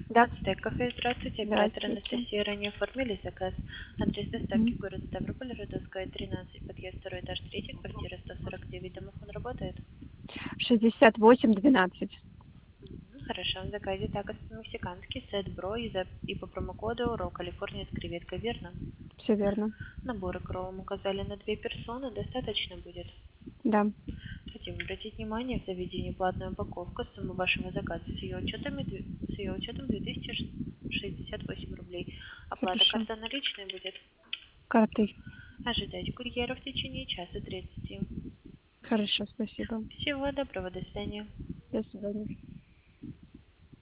Да. Ацтек кафе, здравствуйте. Оператор Здравствуйте. Анастасия, ранее оформили заказ. Адрес доставки город Ставрополь, Родовская, 13, подъезд 2, этаж 3, квартира 149. Домофон работает? 68-12. Хорошо, в заказе так мексиканский сет бро и по промокоду Raw Калифорния с креветкой, верно? Все верно. Набор икром указали на 2 персоны, достаточно будет? Да. Хотим обратить внимание, в заведении платная упаковка, сумма вашего заказа с ее учетом 2068 рублей. Оплата Хорошо. карта наличная будет? Картой. Ожидать курьера в течение часа 30. Хорошо, спасибо. Всего доброго, до свидания. До свидания.